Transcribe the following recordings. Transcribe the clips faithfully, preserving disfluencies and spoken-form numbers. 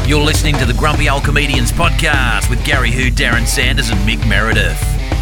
You're listening to the Grumpy Old Comedians podcast with Gary Hu, Darren Sanders and Mick Meredith.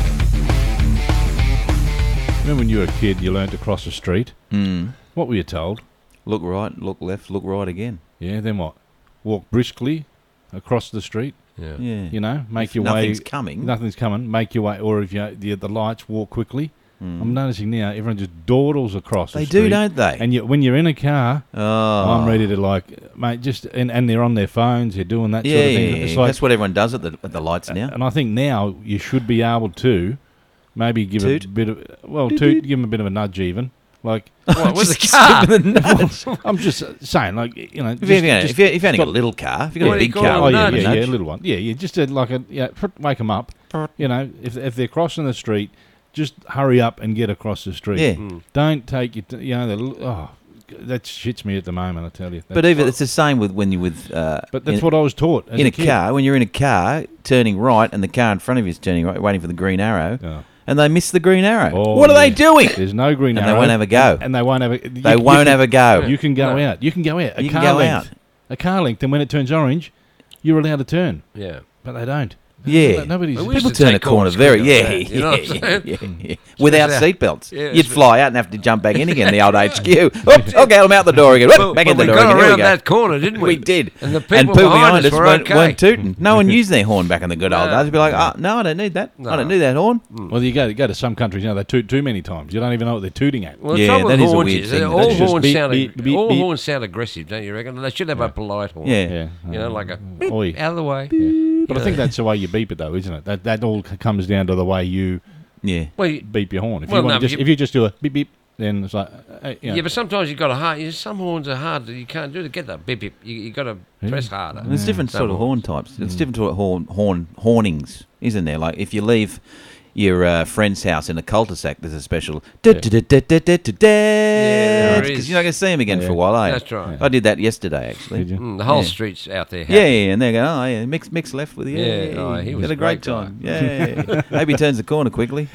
Remember when you were a kid, you learned to cross the street? Mm. What were you told? Look right, look left, look right again. Yeah, then what? Walk briskly across the street. Yeah. Yeah. You know, make If your nothing's way. coming. Nothing's coming. Make your way, or if you the, the lights, walk quickly. Mm. I'm noticing now everyone just dawdles across. They the street. do, don't they? And you, when you're in a car, oh. I'm ready to like, mate, just and, and they're on their phones. They're doing that Yeah, sort of yeah, thing. yeah. It's like, That's what everyone does at the at the lights now. and I think now you should be able to maybe give Toot? a bit of well, Toot, toot, toot. give them a bit of a nudge, even like. What, with the Just car? give them the nudge. I'm just saying, like you know, If just, you've only, just if you if you only got a stop- little car, if you've got What a do you big call car, it? Oh yeah, nudge. yeah, yeah, nudge. a little one. Yeah, yeah, just a, like a yeah, pr- wake them up. You know, if if they're crossing the street, just hurry up and get across the street. Yeah. Mm. Don't take it. You know, the, oh, that shits me at the moment. I tell you. But even it's the same with when you're with. Uh, but that's in, what I was taught as in a, kid. car. When you're in a car, turning right, and the car in front of you is turning right, waiting for the green arrow, Oh. and they miss the green arrow. Oh, what are yeah. they doing? There's no green And they arrow, won't have a go. And they won't have a. You, They you won't can- have a go. You can go No. out. You can go out. A You car can go length. out. A car length, and when it turns orange, you're allowed to turn. Yeah. But they don't. Yeah. Nobody's. Well, we used People to turn a take corner corners very, quicker yeah, than that, you know what I'm yeah, saying? yeah, yeah. Without Especially- seatbelts. Yeah, You'd it's- fly out and have to jump back in again, the old H Q. Oops, okay, I'm out the door again. Whoop, Well, back well, in the we door got again. Here we around go. that corner, didn't we? We did. And the people, And people behind, us us were weren't, okay. weren't tooting. No one used their horn back in the good old No. days. They'd be like, oh, no, I don't need that. I No. don't need that horn. Well, you go, go to some countries, you know, they toot too many times. You don't even know what they're tooting at. Well, Yeah, the trouble that with is a horns weird is thing. that That's all just horns beep, sound beep, beep, all beep. horns sound aggressive, don't you reckon? They should have a polite horn. Yeah. Yeah. You know, like a beep, Oi. out of the way. Yeah. But I think that's the way you beep it, though, isn't it? That that all c- comes down to the way you Yeah. Well, you- beep your horn. If Well, you want no, to just you- if you just do a beep beep, then it's like uh, you know, yeah, but sometimes you've got to hard. You some horns are hard. You can't do to get that beep beep. You you got to Yeah. press harder. There's different Some sort of horn horns. types. It's different sort of horn, horn hornings, isn't there? Like if you leave your uh, friend's house in a cul-de-sac, there's a special because there you're is. not going to see him again Yeah. for a while, eh? That's right. I did that yesterday, actually. Did you? Mm, the whole Yeah. street's out there. Yeah, happy. yeah, and they go, oh, yeah, mix, mix left with you. Yeah, Yeah, oh, he you was had a a great great guy. time. Yeah, maybe he turns the corner quickly.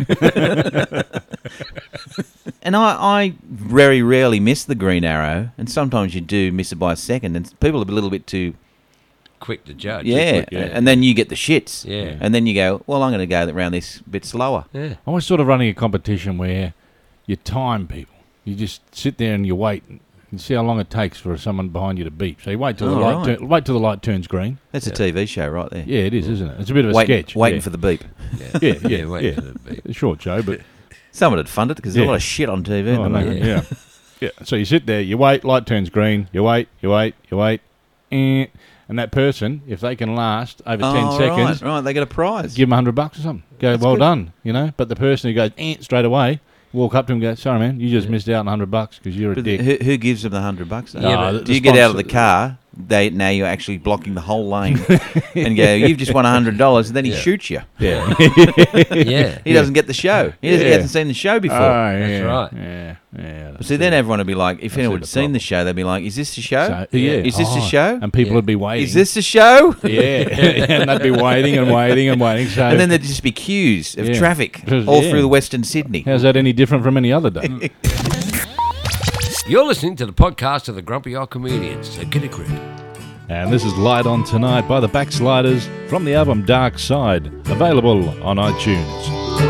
And I, I very rarely miss the green arrow, and sometimes you do miss it by a second, and people are a little bit too, Quick to judge. yeah, Quick, and then you get the shits. Yeah. And then you go, well, I'm going to go around this bit slower. Yeah. I was sort of running a competition where you time people. You just sit there and you wait and you see how long it takes for someone behind you to beep. So you wait till the Oh, light right. turn, wait till the light turns green. That's a T V show right there. Yeah, it is, isn't it? It's a bit of a Wait, sketch. waiting yeah. for the beep. Yeah. yeah, yeah, yeah. wait for the beep. A short show, but Someone had funded it because there's Yeah. a lot of shit on T V. at oh, the no, moment. yeah. yeah. So you sit there, you wait, light turns green, you wait, you wait, you wait, eh, and that person, if they can last over ten Oh, seconds, Right, right, they get a prize. give them a hundred bucks or something. Go, That's well good. done, you know. But the person who goes eh, straight away, walk up to him and go, sorry man, you just missed out on a hundred bucks because you're a But dick. who, who gives them the hundred bucks? Though? Yeah, Ah, but the- Do you the get out of the sponsor- car? They now you're actually blocking the whole lane and go. You've just won a hundred dollars, and then he Yeah. shoots you. Yeah. Yeah. He doesn't get the show. He, doesn't, he Yeah. hasn't seen the show before. Oh, That's yeah, right. Yeah, yeah. But see, then everyone would be like, if That's anyone it, had the seen problem. the show, they'd be like, "Is this the show? So, yeah. Is this the Oh, show? And people Yeah. would be waiting. Is this the show?" Yeah, and they'd be waiting and waiting and waiting. So, And then there'd just be queues of Yeah. traffic Because- all yeah. through the Western Sydney. how's that any different from any other day? You're listening to the podcast of the Grumpy Old Comedians. So get a grip. And this is Light On Tonight by the Backsliders from the album Dark Side, available on iTunes.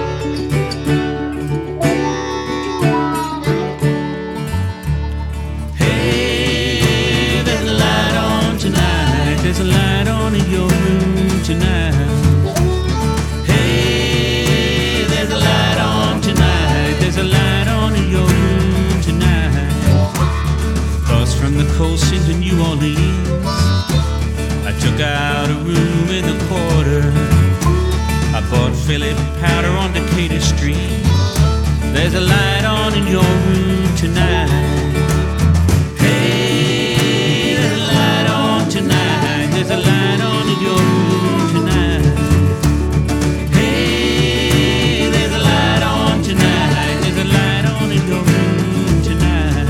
Hey, there's a light on tonight. There's a light on in your room tonight. Hey, there's a light on tonight. There's a light on in your room tonight. Across from the coast into New Orleans, I took out a room in the quarter. I bought Philip powder on Decatur Street. There's a light on in your room tonight. Hey, there's a light on tonight. There's a light on in your room tonight. Hey, there's a light on tonight. There's a light on in your room tonight.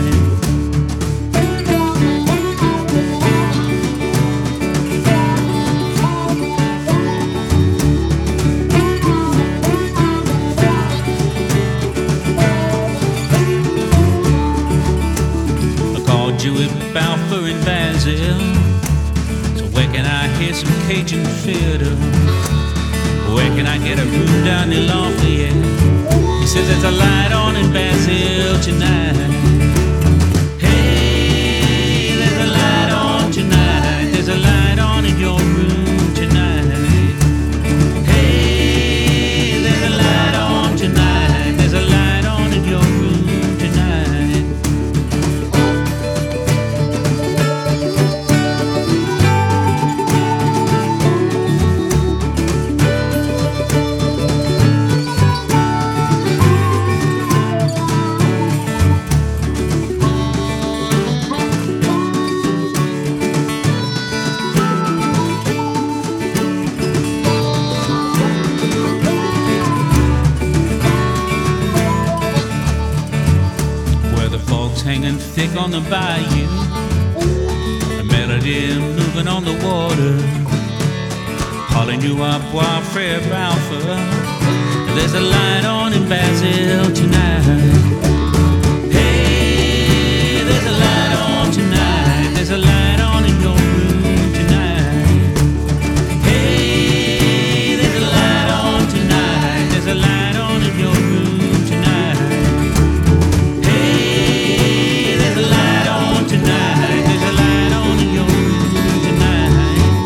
hear some Cajun fiddle. Where can I get a room down in Lafayette? He says there's a light on in Basil tonight. Hey, there's a light on tonight. There's a light on in your room tonight. Hey, there's a light on tonight. There's a light on in your room tonight. Hanging thick on the bayou, a melody moving on the water, calling you up while Fred Balfour. There's a light on in Basil tonight. Hey, there's a light on tonight. There's a light on in your room tonight. Hey, there's a light on tonight. There's a light on in your room tonight. Tonight, there's a light on in your room tonight.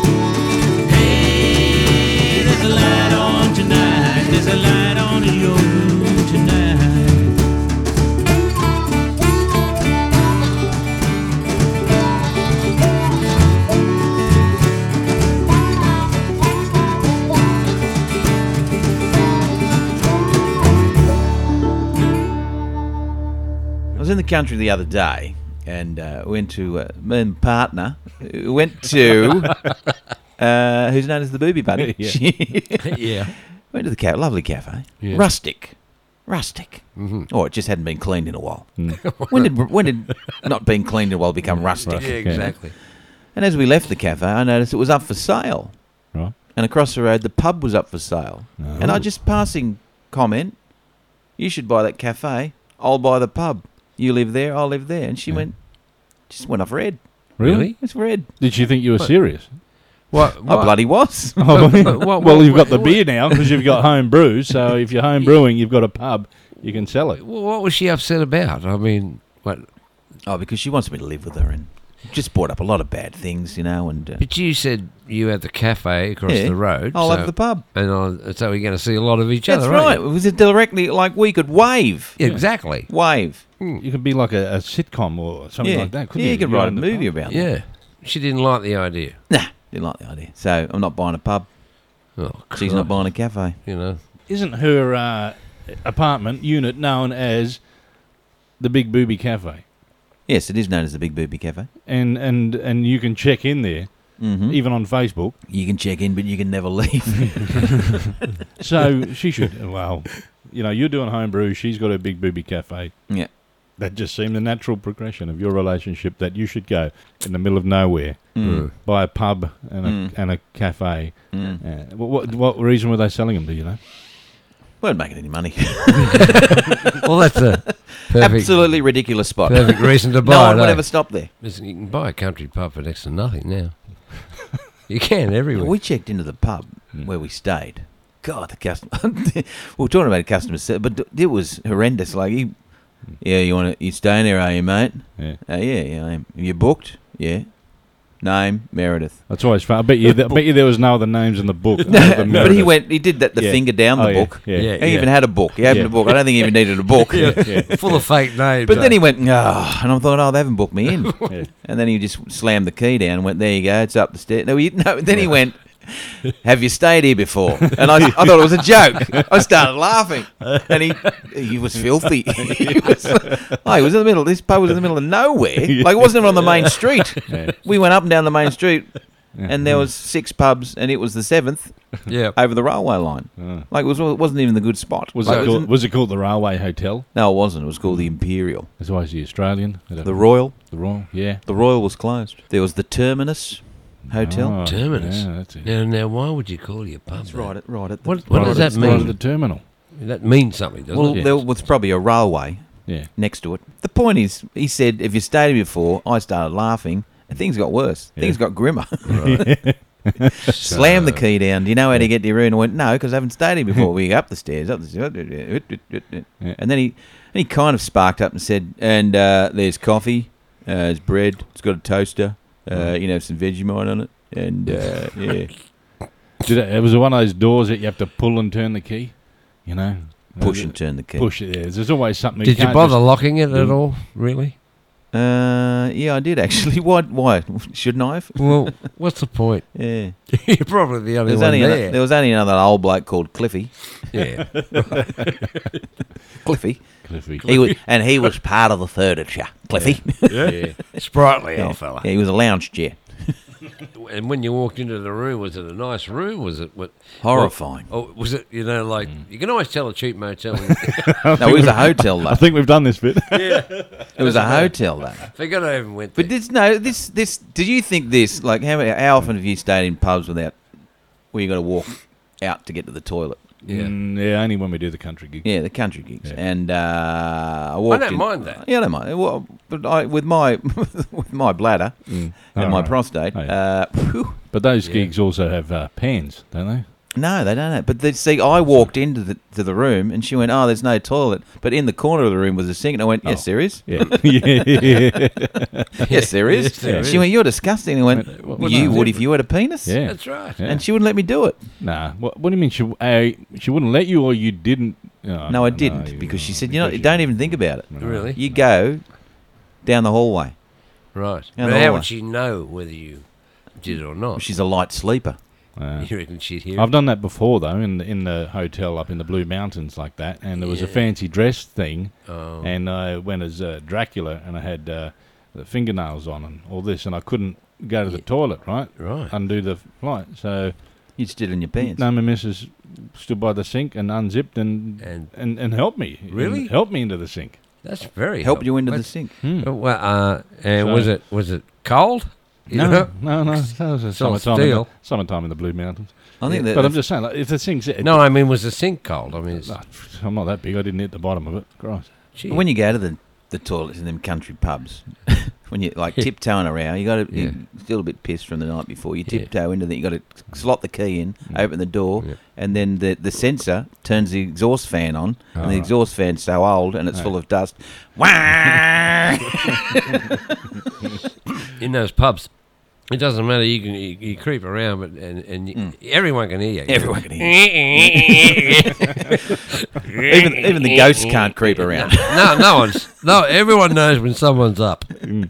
Hey, there's a light on tonight. There's a light on in your room tonight. I was in the country the other day. And uh, went to uh, my partner. Went to uh, who's known as the Booby Bunny. Yeah. Yeah. Went to the ca- lovely cafe. Yeah. Rustic, rustic. Mm-hmm. Oh, it just hadn't been cleaned in a while. when did when did not being cleaned in a while become rustic? Rustic, Yeah, yeah. exactly. And as we left the cafe, I noticed it was up for sale. Right. And across the road, the pub was up for sale. Oh. And I just passing comment, you should buy that cafe. I'll buy the pub. You live there, I'll live there. And she Yeah. went, just went off red. Really? It's red. Did she think you were What? serious? What? I what? bloody was. Oh, What- what- well, you've got what- the beer now because you've got home brew. So if you're home brewing, you've got a pub, you can sell it. Well, what was she upset about? I mean, what? Oh, because she wants me to live with her and just brought up a lot of bad things, you know. And uh, But you said you had the cafe across yeah, the road. I'll so, have the pub. And I, so we're going to see a lot of each That's other, right. aren't It was directly like we could wave. you? Yeah, exactly. Wave. You could be like a, a sitcom or something yeah. like that. Couldn't yeah, you? you could You write a own the movie pub. about that. Yeah. She didn't like the idea. Nah, didn't like the idea. So I'm not buying a pub. Oh, She's not Christ. buying a cafe. You know. Isn't her uh, apartment unit known as the Big Booby Cafe? Yes, it is known as the Big Booby Cafe. And and and you can check in there, Mm-hmm. even on Facebook. You can check in, but you can never leave. So she should. Well, you know, you're doing home brew. She's got a Big Booby Cafe. yeah. That just seemed the natural progression of your relationship. That you should go in the middle of nowhere, Mm. buy a pub and a Mm. and a cafe. Mm. Uh, what, what what reason were they selling them? Do you know? Weren't making any money. Well, that's a perfect, Absolutely ridiculous spot. perfect reason to No buy one it. would eh? ever stop there. Listen, you can buy a country pub for next to nothing now. You can everywhere. We checked into the pub Mm. where we stayed. God, the customer. we were talking about customer service, but th- it was horrendous. Like, he, yeah, you want to? You staying there, are you, mate? Yeah, Uh, yeah, yeah, I am. You booked? Yeah. Name Meredith. that's always fun. I bet you. I bet you there was no other names in the book. No, other than but he Meredith. went. He did that. The Yeah. finger down the Oh, yeah, book. Yeah, Yeah. He even had a book. He opened Yeah. a book. I don't think he even needed a book. yeah, yeah. Full of fake names. But eh? then he went, oh, and I thought, oh, they haven't booked me in. Yeah. And then he just slammed the key down and went, there you go, it's up the stairs. No, he, no then he went, have you stayed here before? And I, I thought it was a joke. I started laughing. And he he was filthy. he, was, oh, he was in the middle, this pub was in the middle of nowhere. Like, it wasn't even on the main street. Yeah. We went up and down the main street, Yeah. and there was six pubs, and it was the seventh Yeah. over the railway line. Uh, Like, it, was, it wasn't even the good spot. was Like, it was called, in- was it called the Railway Hotel? no, it wasn't. It was called the Imperial. That's always the Australian. The Royal. The Royal. Yeah. The Royal was closed. There was the Terminus Hotel. Oh, Terminus. Yeah, that's it. Now, now, why would you call your pub That's that? right, at, right at the... What, what Right does at- that right at mean? the terminal. That means something, doesn't Well, it? there was probably a railway Yeah. next to it. The point is, he said, if you stayed here before, I started laughing, and things got worse. Yeah. Things got grimmer. Slammed the key down. Do you know how to get to your room? And I went, no, because I haven't stayed here before. We go up the stairs, up the stairs. Yeah. And then he, and he kind of sparked up and said, and uh, there's coffee, uh, there's bread, it's got a toaster, uh, you know, some Vegemite on it. And, uh, yeah. Did it, it was one of those doors that you have to pull and turn the key, you know? Push and turn the key. Push it. Yeah. There's always something. Did you can't bother just- locking it at all? Really? Uh, yeah, I did actually. Why? Why? Shouldn't I have? Well, what's the point? Yeah. You're probably the only There was, one only there. another, there was only another old bloke called Cliffy. Yeah. Cliffy. Cliffy. He was, and he was part of the furniture. Cliffy. yeah. Sprightly Yeah. old fella. Yeah, he was a lounge chair. And when you walked into the room, was it a nice room? Was it what? Horrifying. Oh, was it? You know, like you can always tell a cheap motel. When No, it was a hotel though. I think we've done this bit. It was a hotel though. Forgot I even went there. But this no, this this. Did you think this? Like, how how often have you stayed in pubs without where you got to walk out to get to the toilet? Yeah. Mm, yeah, only when we do the country gig. Yeah, the country gigs. Yeah. And uh, I I walked don't in- mind that. Yeah, I don't mind. Well, but I, with my with my bladder Mm. and Oh, my right. prostate, Oh, yeah. uh, whew, But those Yeah. gigs also have uh, pans, don't they? no, they don't have. But they, see, I walked into the to the room and she went, "Oh, there's no toilet." But in the corner of the room was a sink, and I went, "Yes, Oh. there is." Yeah. yeah. Yes, there is. Yes, there she is. went, "You're disgusting." And I went, What- well, what's "You the would if you had a penis." Yeah. That's right. Yeah. And she wouldn't let me do it. Nah. What, what do you mean? She uh, she wouldn't let you, or you didn't? Oh, No, I didn't you- because she oh, said, "You know, because don't even think about it. Really? You go down the hallway." Right. Yeah, But the how whole- would she know whether you did it or not? She's a light sleeper. Uh, You reckon she'd hear I've it? done that before though, in the, in the hotel up in the Blue Mountains like that, and there was a Yeah. fancy dress thing, Oh. and I went as uh, Dracula, and I had uh, the fingernails on and all this, and I couldn't go to the Yeah. toilet, right? Right. Undo the flight, so You just did it in your pants. no, my missus stood by the sink and unzipped and And and, and helped me. Really? And helped me into the sink. that's very Help you into the That's- sink. Hmm. Oh, Well, uh, and So- was it was it cold? You No, know? no, no, that was a It's all summertime. In the, steel. summertime in the Blue Mountains. I think that. But I'm just saying, like, if the sink's No, I mean, was the sink cold? I mean, it's, Ah, I'm not that big. I didn't hit the bottom of it. Christ. gee. when you go to the the toilets in them country pubs, when you like tiptoeing around, you got to Yeah. you're still a bit pissed from the night before. You Yeah. tiptoe into the. You got to slot the key in, Mm. open the door, Yeah. and then the the sensor turns the exhaust fan on, and the right. exhaust fan's so old and it's Right. full of dust. Wah! in those pubs, it doesn't matter. You can you, you creep around, but and and you, everyone can hear you. Mm. Everyone can even even the ghosts can't creep around. No, no one's no. Everyone knows when someone's up. And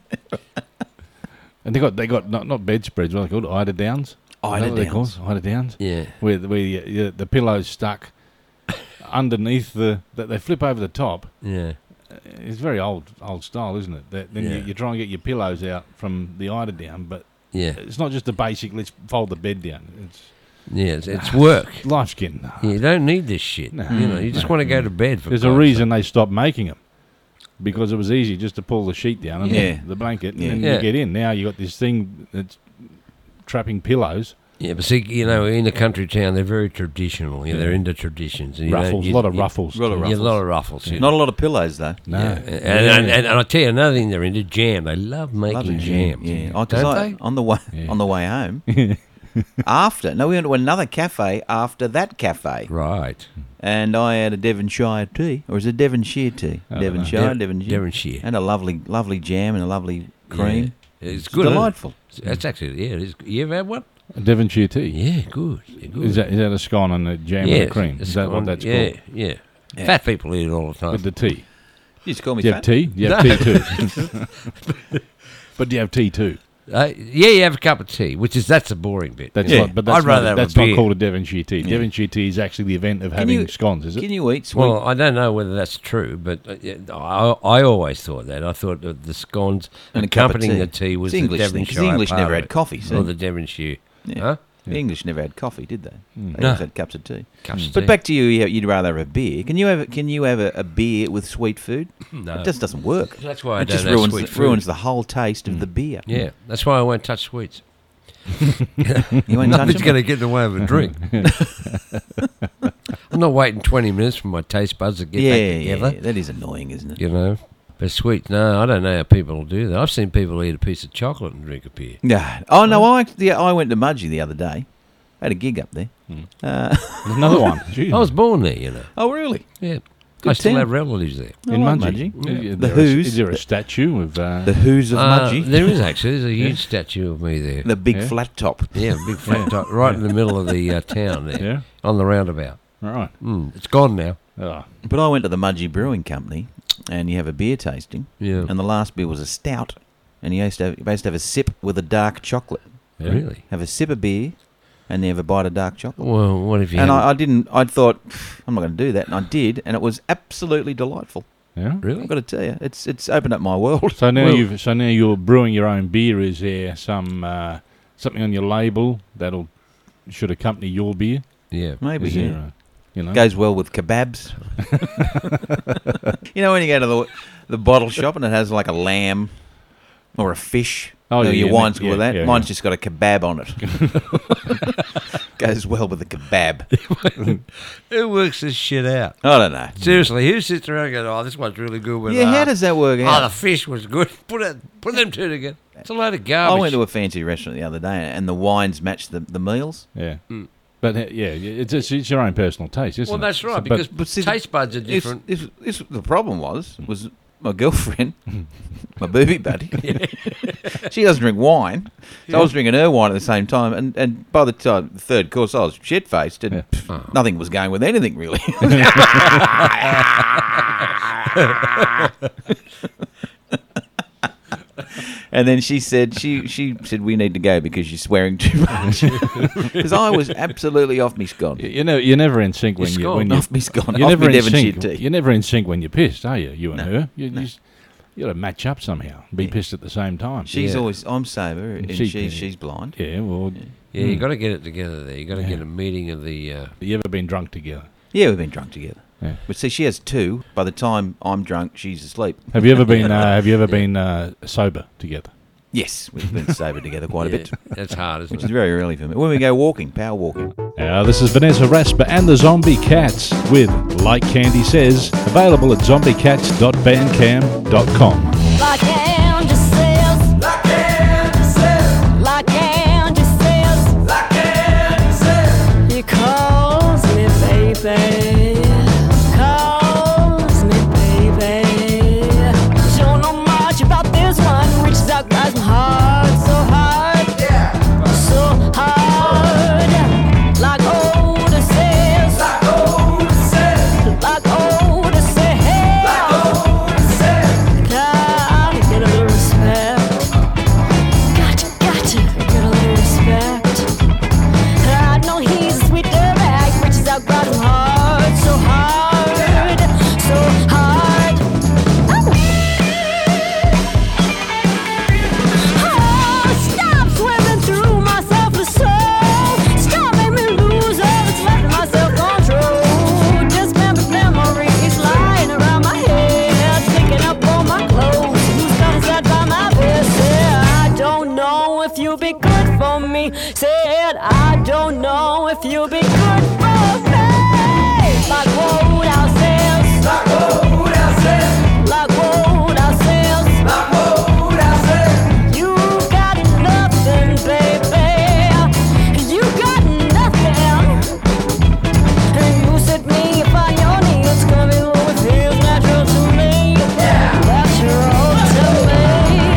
they got they got not not bedspreads. What are they called? Eider downs. Eider Eider-downs. Eider downs. Yeah. Where the, where you, you, the pillow's stuck underneath the that they flip over the top. Yeah. It's very old old style, isn't it? That, then Yeah. you, you try and get your pillows out from the eider down, but Yeah. it's not just a basic. Let's fold the bed down. It's Yeah. It's, it's work. life's getting hard. You don't need this shit. No. You know, you just want to go to bed. For There's a God's reason they stopped making them. Because it was easy just to pull the sheet down and Yeah. the blanket, Yeah. and Yeah. you get in. Now you got this thing that's trapping pillows, sake. Yeah, but see, you know, in a country town, they're very traditional. You know, they're into traditions. And you don't- ruffles, a you- lot of you- ruffles. Lot of Yeah, a lot of ruffles. you Not know. a lot of pillows though. No, Yeah. And, Yeah. and, and, and I tell you another thing they're into jam. They love making Lovely jam. Yeah, Oh, 'cause Don't I, they? on the way Yeah. on the way home. After no, we went to another cafe after that cafe, Right. and I had a Devonshire tea, or is it Devonshire tea? I don't know. Devonshire, Dev- Devonshire, Devonshire. and a lovely, lovely jam and a lovely cream. Yeah. It's It's good. isn't it? delightful. That's actually, yeah, it is. You ever had one? A Devonshire tea. Yeah, good. Yeah, good. Is that is that a scone and a jam yeah, and a cream? it's Is that what gone- that's yeah, called? Yeah, Yeah. Fat people eat it all the time. With the tea. You just call me Do you have fat. tea? You have tea too. But do you have tea too? Uh, yeah, you have a cup of tea, which is that's a boring bit. That's you know. not. But that's I'd rather not, have that's a not beer. called a Devonshire tea. Yeah. Devonshire tea is actually the event of Can having you- scones, is it? Can you eat sweet? Well, I don't know whether that's true, but uh, yeah, I, I always thought that. I thought that the scones And a cup of accompanying tea. the tea was It's English the thing, 'cause Devonshire the English part never of had it. coffee, see? Or the Devonshire. Yeah. Huh? The English never had coffee, did they? They No. always had cups of tea. Cups of But tea. back to you, you- you'd rather have a beer. Can you have a, can you have a, a beer with sweet food? No. It just doesn't work. That's why I it don't just have ruins sweet the, food. ruins the whole taste of the beer. Yeah, that's why I won't touch sweets. You won't touch Nothing's them? going to get in the way of a drink. I'm not waiting twenty minutes for my taste buds to get Yeah, back yeah, together. yeah, that is annoying, isn't it? You know, But sweet, no, I don't know how people do that. I've seen people eat a piece of chocolate and drink a beer. Yeah. Oh no, I yeah, I went to Mudgee the other day. I had a gig up there. Hmm. Uh, Another one. Gee. I was born there, you know. oh really? Yeah. Good I still town. have relatives there. in I like Mudgee. Mudgee. Is, Yeah. is The there a- Who's. is there a statue of? Uh, The Who's of Uh, Mudgee. there is actually. There's a huge statue of me there. The big Yeah. flat top. Yeah, big fat top, right in the middle of the uh, town there, yeah. on the roundabout. Right. Mm, it's gone now. Oh. But I went to the Mudgee Brewing Company, and you have a beer tasting, Yeah. and the last beer was a stout, and you used to have, you used to have a sip with a dark chocolate. Yeah. Really? Have a sip of beer, and then have a bite of dark chocolate. Well, what if you and haven't- I, I didn't. I thought I'm not going to do that, and I did, and it was absolutely delightful. Yeah. Really? I've got to tell you, it's it's opened up my world. So now Well- you've so now you're brewing your own beer. Is there some uh, something on your label that'll should accompany your beer? Yeah. Maybe Is yeah. there, uh, you know. Goes well with kebabs. You know when you go to the the bottle shop and it has like a lamb or a fish. Oh, You know, yeah, your yeah, wine's yeah, good with that. yeah, Mine's yeah. just got a kebab on it. Goes well with the kebab. Who works this shit out? I don't know. Seriously, who sits around and goes, oh, this one's really good with Yeah, uh, how does that work oh, out? the fish was good. Put it, put them two together. It's a load of I garbage. went to a fancy restaurant the other day and the wines match the, the meals. Yeah. Mm. But uh, yeah, it's, it's it's your own personal taste, isn't well, it? that's right, So- because but see, taste buds are It's, different. it's, it's, the problem was, was my girlfriend, my booby buddy, she doesn't drink wine. So I was drinking her wine at the same time. And, and by the time, the third course, I was shit-faced and Yeah. pff, nothing was going with anything, really. And then she said, she she said, we need to go because you're swearing too much. Because I was absolutely off me scone. You know, you're never in sync when You're you scored. when you Off me scone. you're Off never me in Devonshire sync. tea. You're never in sync when you're pissed, are you? You and No, her, you, no. you, just, you got to match up somehow. Be Yeah. pissed at the same time. She's Yeah. always, I'm sober and She- she, yeah. she's blind. Yeah. Well, yeah, you got to get it together there. You got to Yeah. get a meeting of the. Uh, you ever been drunk together? Yeah, we've been drunk together. Yeah. But see, she has two. By the time I'm drunk, she's asleep. Have you ever been? Uh, have you ever been uh, sober together? Yes, we've been sober together quite a yeah, bit, that's hard, isn't which is it? very early for me. When we go walking, power walking. Uh, this is Vanessa Rasper and the Zombie Cats with Like Candy Says, available at zombie cats dot bandcamp dot com. Like Andy says, like Andy says, like Andy says, like Andy says. He calls me baby, calls me baby. Don't know much about this one, reaches out, grabs my heart so hard, so hard. Like Otis says, like Otis says, like Otis says, like Otis says. Gotta get a little respect. Gotcha, gotcha, get a little respect. I know he's a sweet dirtbag, reaches out, grabs him hard, so hard, so hard. Oh, stop swimming through my selfless soul. Stop making me lose all that's left of my self-control. Dismembered memories lying around my head, sticking up on my clothes. Who's gonna set by my bed? Said I don't know if you'll be good for me. Said I don't know if you'll be good for me. Like Roadhouse says, like Roadhouse says, like Roadhouse says, like Roadhouse says. You got nothing, baby. You got nothing. And you set me upon your knee. It's gonna be what it feels natural to me. Natural to me.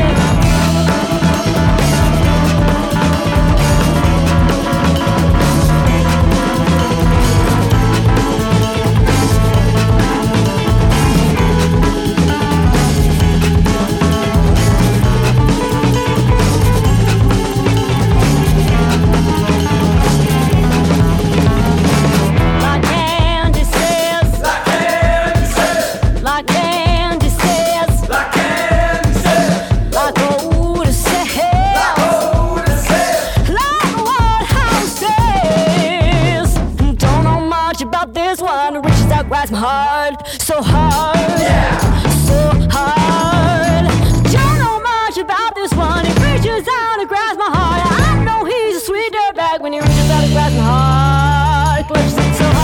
Like Andy says, like Andy says, like Andy says, like Andy says, like Otis says, like Otis says, like Woodhouse says. Don't know much about this one, reaches out, grabs my heart, so hard, so hard. Don't know much about this one, he reaches out and grabs my heart. I know he's a sweet dirtbag when he reaches out and grabs my heart, grips it so hard.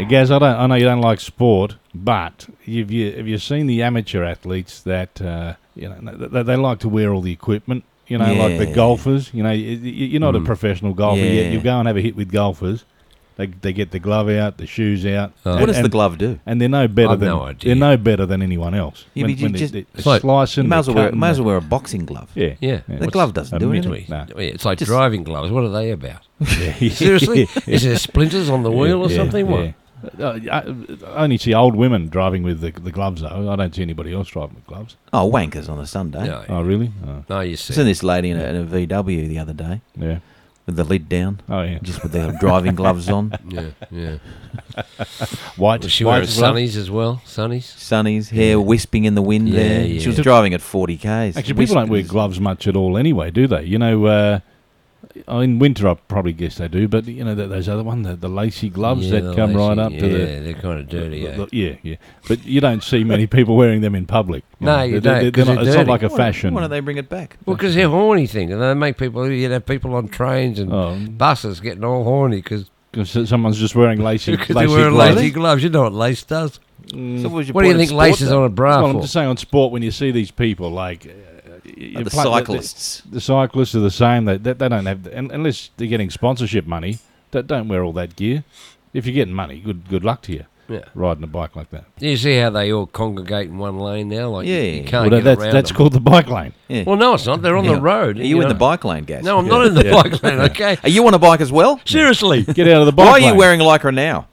Hey, Gaz, I don't. I know you don't like sport, but have you have you seen the amateur athletes that uh, you know they, they like to wear all the equipment? You know, like the Yeah. golfers. You know, you, you're not a professional golfer Yeah. yet. You go and have a hit with golfers. They they get the glove out, the shoes out. Oh. and- What does the and- glove do? And they're no better I've than no idea. they're no better than anyone else. Yeah, but you they- just- they- It's they're like- slicing, You might as well they're wear, cutting, might as they- well wear a boxing glove. Yeah, Yeah. The glove doesn't do anything. Literally. No. Yeah, it's like Just- driving gloves. What are they about? Yeah. Seriously? Is there splinters on the wheel or Yeah, something? What? yeah. Uh, I I only see old women driving with the, the gloves though. I don't see anybody else driving with gloves. Oh, wankers on a Sunday. No, Oh, really? Oh, no, you I see. seen this lady in a, in a V W the other day yeah. with the lid down, Oh, yeah. just with their driving gloves on. Yeah, yeah. White. Was she white wearing glove. sunnies as well? Sunnies? Sunnies, hair wisping in the wind Yeah, there. yeah. She was driving at forty k's. Actually, people don't wear gloves much at all anyway, do they? You know, uh, in winter I probably guess they do, but you know th- those other one, the, the lacy gloves Yeah, that the come right lacy- up yeah, to the. they're kind of dirty, the- eh? the- yeah, yeah. But you don't see many people wearing them in public. No, you They're- don't, they're- 'cause they're not- they're it's not dirty. like a Why- fashion. Why don't they bring it back? Well, because they're horny thing, and they make people, you know, people on trains and Oh, buses getting all horny because because someone's just wearing lacy. they're lacy wearing gloves. lacy gloves. You know what lace does? So what, was your What do you point of think sport, lace is though? on a bra Well, I'm for? just saying on sport when you see these people like. Uh, you Like the play- cyclists. The, the cyclists are the same. They, they, they don't have, un- unless they're getting sponsorship money. They don't wear all that gear. If you're getting money, good good luck to you Yeah. riding a bike like that. You see how they all congregate in one lane now? Like you- Yeah. you, can't Well, get that's around that's them. called the bike lane. Yeah. Well, no, it's not. They're on Yeah. the road. Are you in know. the bike lane, Gaz? No, I'm not in the Yeah. bike lane. Okay. Are you on a bike as well? Seriously. Get out of the bike Why are you lane. wearing lycra now?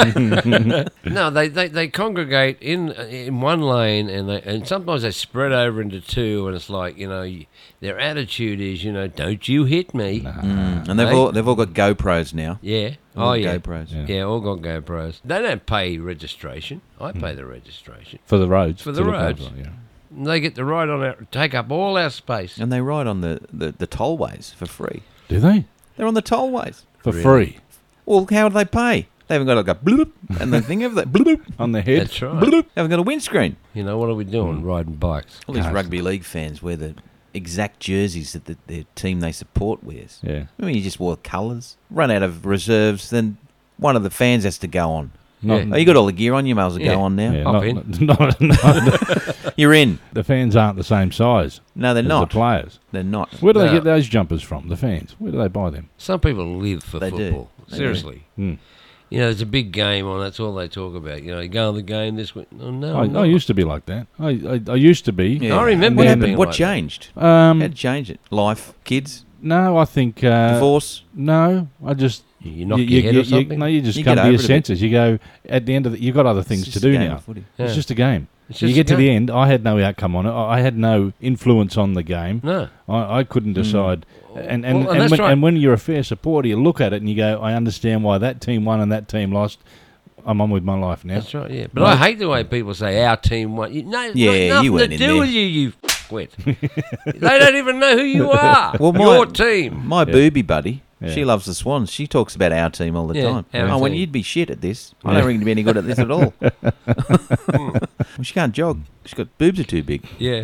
No, they, they, they congregate in in one lane, and they and sometimes they spread over into two, and it's like you know you, their attitude is you know don't you hit me, Mm. And they've Hey. all they've all got GoPros now. yeah, All oh yeah, GoPros. Yeah. yeah, all got GoPros. They don't pay registration. I pay the registration. for the roads. For to the look roads. over, yeah. And they get to ride on our take up all our space. And they ride on the, the, the tollways for free. Do they They're on the tollways. for Really? free Well, how do they pay? They haven't got like a bloop and the thing of that bloop on their head? That's right. bloop. They haven't got a windscreen. You know what are we doing? Riding bikes. All these Cars. rugby league fans wear the exact jerseys that the, their team they support wears. Yeah. I mean, you just wore colours, run out of reserves, then one of the fans has to go on. Not, Oh, you got all the gear on, you might as well Yeah. go on now. yeah, Hop not, in. not, not, not- You're in. the fans aren't the same size No, they're as not. the players. They're not. Where do they No. get those jumpers from? The fans. Where do they buy them? Some people live for They do. football. They do. Seriously. Hmm. You know, there's a big game on. That's all they talk about. You know, you go on the game this week. Oh, no, I, I'm I not. used to be like that. I I, I used to be. Yeah. I remember What you happened? being What like that. changed? Um, How'd change it? Life, kids, no, I think uh, divorce. No, I just You knock you, your you, head you, or something? You, no, you just You come get to your over it a bit. senses. You go at the end of the. You've got other things It's to just a do game now. of footy. Yeah. It's just a game. It's You just get a to the game. end. I had no outcome on it. I I had no influence on the game. No. I, I couldn't decide. And and, Well, and and, that's when, right. and when you're a fair supporter, you look at it and you go, I understand why that team won and that team lost. I'm on with my life now. That's right, yeah. But Right. I hate the way people say our team won. You, no, it's Yeah, got you nothing weren't to in do there. with you, you quit. They don't even know who you are. Well, my- Your team. My booby buddy, Yeah. she loves the Swans. She talks about our team all the Yeah, time. our I went, team. you'd be shit at this. I Yeah. don't reckon you'd be any good at this at all. Well, she can't jog. She's got boobs are too big. Yeah.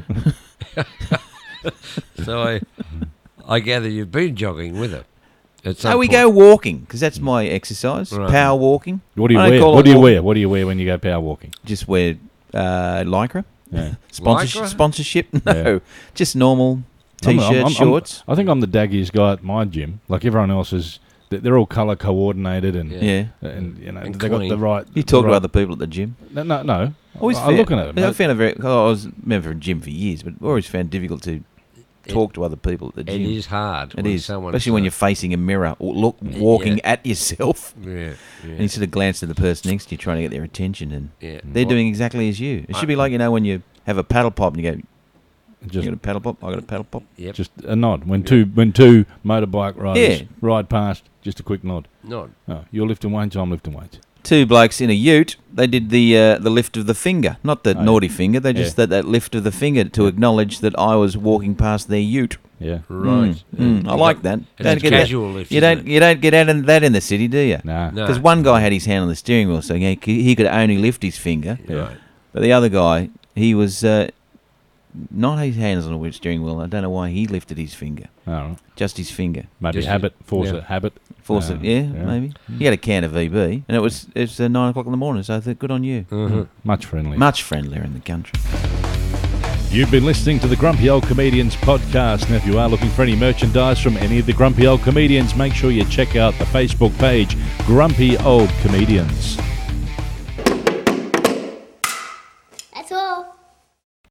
So I, I gather you've been jogging with her. At some So we point. go walking because that's my exercise. Right. Power walking. What do you I don't wear? call What it do you walking. wear? What do you wear when you go power walking? Just wear uh, lycra. Yeah. Sponsorship? Lycra? Sponsorship? No, Yeah. just normal I'm- t-shirt, I'm- I'm- I'm- shorts. I think I'm the daggiest guy at my gym. Like everyone else is, they- they're all colour coordinated and Yeah. yeah. and you know And they got the clean. right. You talk the to right, other people at the gym. No, no, no. Always I'm found- looking at it. I mate. found it very. oh, I was member of a gym for years, but always found it difficult to talk to other people at the It gym. is hard. It when is, someone especially when you're facing a mirror or look walking Yeah. at yourself, Yeah, yeah. and you sort of glance to the person next to you, trying to get their attention, and yeah. they're Well, doing exactly as you. It should be like you know when you have a paddle pop and you go, Just "You got a paddle pop? I got a paddle pop." Yep. just a nod when two when two motorbike riders Yeah. ride past. Just a quick nod. Not. Oh, you're lifting weights. I'm lifting weights. Two blokes in a ute. They did the uh, the lift of the finger, not the Oh, naughty finger. They just yeah. that, that lift of the finger to acknowledge that I was walking past their ute. Yeah. Right. Mm, mm, I like that. It's Don't a get that. casual lift. You isn't don't it? you don't get out of that in the city, do you? Nah. No. Because one guy had his hand on the steering wheel, so he, he could only lift his finger. Yeah. Right. But the other guy, he was uh, not his hands on the steering wheel. I don't know why he lifted his finger, Oh, just his finger. maybe Just- habit, force yeah. a habit. Force Uh, it, yeah, yeah. maybe. He had a can of V B, and it was it's uh, nine o'clock in the morning. So I thought, good on you. Mhm. Much friendly. Much friendlier in the country. You've been listening to the Grumpy Old Comedians podcast. Now, if you are looking for any merchandise from any of the Grumpy Old Comedians, make sure you check out the Facebook page, Grumpy Old Comedians. That's all.